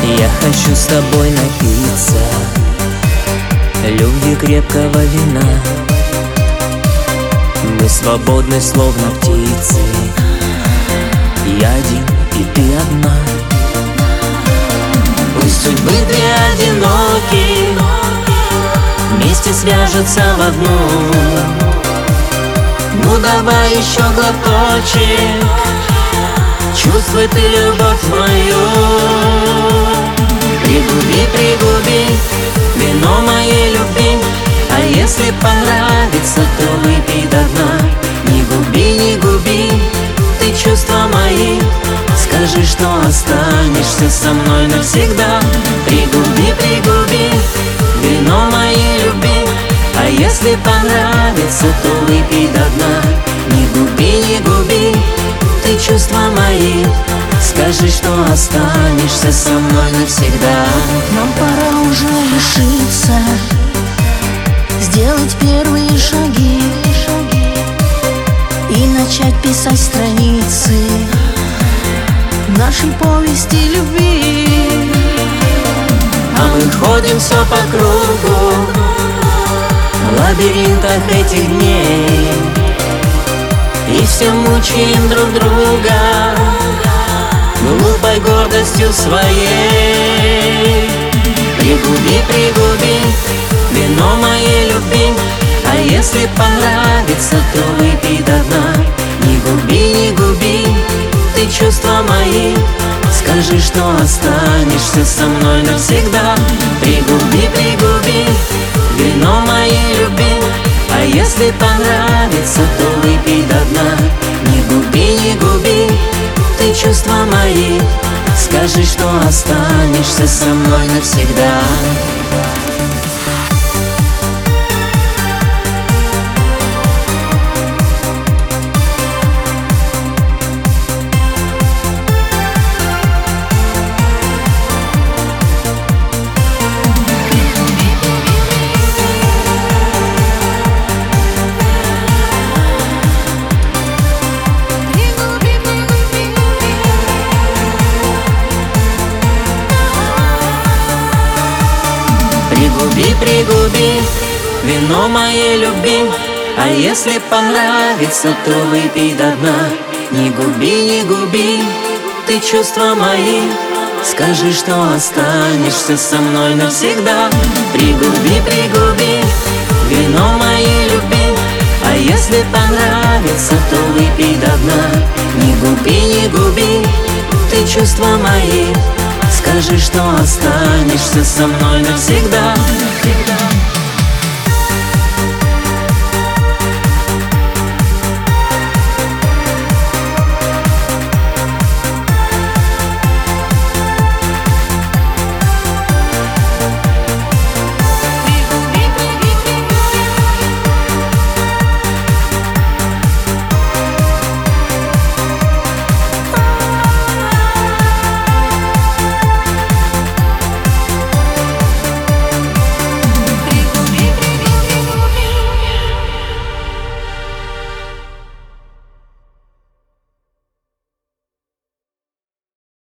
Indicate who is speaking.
Speaker 1: Я хочу с тобой напиться любви крепкого вина. Мы свободны, словно птицы. Я один, и ты одна. Пусть судьбы две одиноки вместе свяжутся в одну. Ну давай еще глоточек, чувствуй ты любовь мою. Пригуби, пригуби вино моей любви, а если понравится, то выпей до дна. Не губи, не губи ты чувства мои, скажи, что останешься со мной навсегда. Пригуби, пригуби вино моей любви, а если понравится, то выпей до дна. Не губи, не губи ты чувства мои, скажи, что останешься со мной навсегда.
Speaker 2: Нам пора уже решиться, сделать первые шаги и начать писать страницы нашей повести любви.
Speaker 1: А мы ходим все по кругу в лабиринтах этих дней и все мучаем друг друга глупой гордостью своей. Пригуби, пригуби вино моей любви, а если понравится, то выпей до дна. Не губи, не губи ты чувства мои, скажи, что останешься со мной навсегда. Пригуби, пригуби вино моей любви, а если понравится, то выпей до дна. Не губи, не губи ты чувства мои, скажи, что останешься со мной навсегда. Пригуби, пригуби вино моей любви, а если понравится, то выпей до дна. Не губи, не губи ты чувства мои, скажи, что останешься со мной навсегда. Пригуби, пригуби вино моей любви, а если понравится, то выпей до дна. Не губи, не губи ты чувства мои, скажи, что останешься со мной навсегда.